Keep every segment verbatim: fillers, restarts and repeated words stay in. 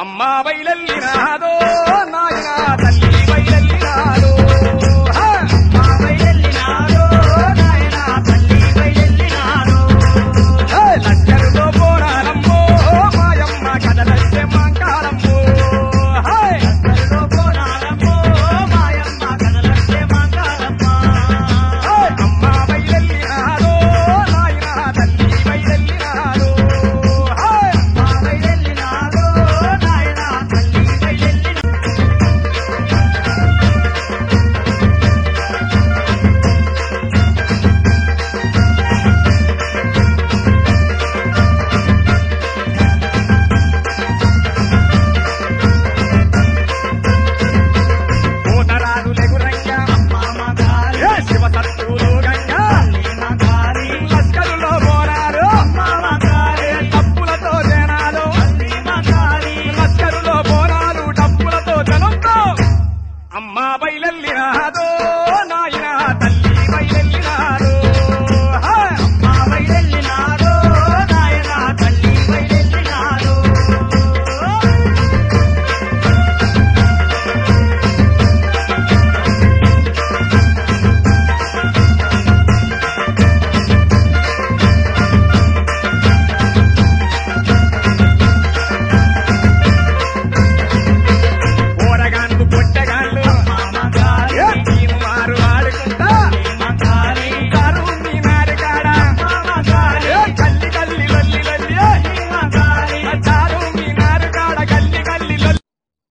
అమ్మా బయలెల్లినాదో నాయనా తల్లి బయలెల్లినాదో అమ్మా బయలెల్లినాదో నాయనా తల్లి బయలెల్లినాదో లచ్చరుతో పోరాడమ్మో మాయమ్మ కదలచ్చే మాంకాలమ్మో లచ్చరుతో పోరాడమ్మో మాయమ్మ కదలచ్చే మాంకాలమ్మ అమ్మా బయలెల్లినాదో నాయనా తల్లి బయలెల్లినాదో అమ్మా బయలెల్లినాదో నాయనా తల్లి బయలెల్లినాదో పోతరాలు లెగురంగా మామ గారి ఏ శివ సత్తులు గంగా తల్లి గారి లస్కరులో పోరారు మామ గారి డప్పులతో జనాలు తల్లి గారి లస్కరులో పోరాలు డప్పులతో జనంతో అమ్మా బయలెల్లినాదో నాయనా తల్లి బయలెల్లినాదో అమ్మా బయలెల్లినాదో నాయనా తల్లి బయలెల్లినాదో పోరగాళ్ళు పొట్టగాళ్ళు మామ గారి ఏ తీరు మారు ఆడుకుంటా మామ గారి కారు మీ నారికాడ మామ గారి ఏ కల్లి కల్లి లల్లి లల్లి మామ గారి చారు మీ నారికాడ కల్లి కల్లి లల్లి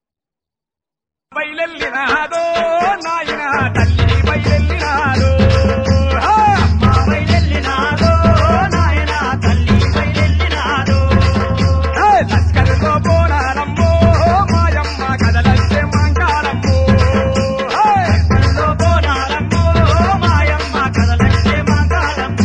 బయలెల్లినాదో నాయనా తల్లి బయలెల్లినాదో అమ్మా బయలెల్లినాదో నాయనా తల్లి బయలెల్లినాదో లస్కరుతో పోరాడమ్మో మాయమ్మ కదలచ్చే మాంకాలమ్మో లచ్చరుతో పోరాడమ్మో మాయమ్మ కదలచ్చే మాంకాలమ్మ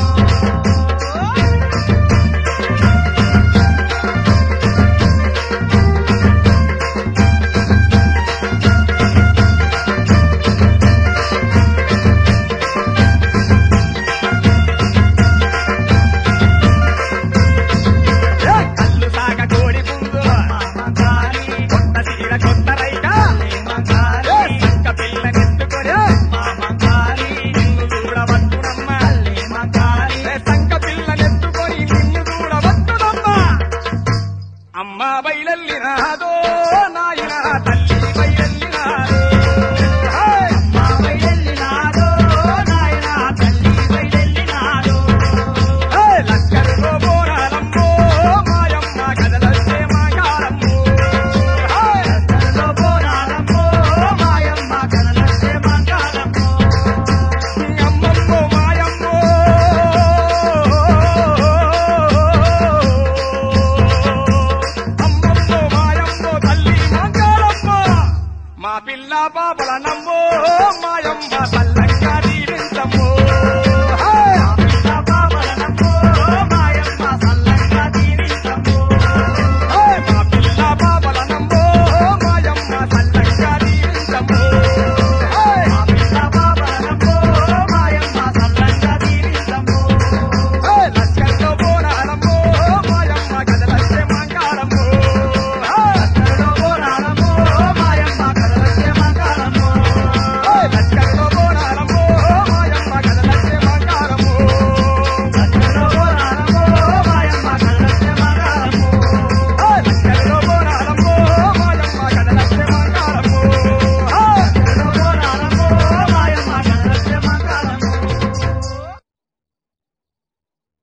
ఏ కళ్ళు సాగ కోడి పుంగు మామ గారి కొత్త తీర కొత్త రైక మామ గారి ఏ సంక పిల్ల నెత్తుకొని మామ గారి నిన్ను చూడవచ్చునమ్మ మామ గారి ఏ సంక పిల్ల నెత్తుకొని నిన్ను చూడవచ్చునమ్మ అమ్మా బయలెల్లినాదో నాయనా తల్లి బయలెల్లినాదో అమ్మా బయలెల్లినాదో నాయనా తల్లి బయలెల్లినాదో లక్కరుతో పోరాడమ్మో మాయమ్మ కదలచ్చే మాంకాలమ్మో లచ్చరుతో పోరాడమ్మో మాయమ్మ కదలచ్చే మాంకాలమ్మ అమ్మమ్మో మాయమ్మో అమ్మమ్మో మాయమ్మో తల్లి మాంకాలమ్మో మా పిల్ల పాపల నమ్మో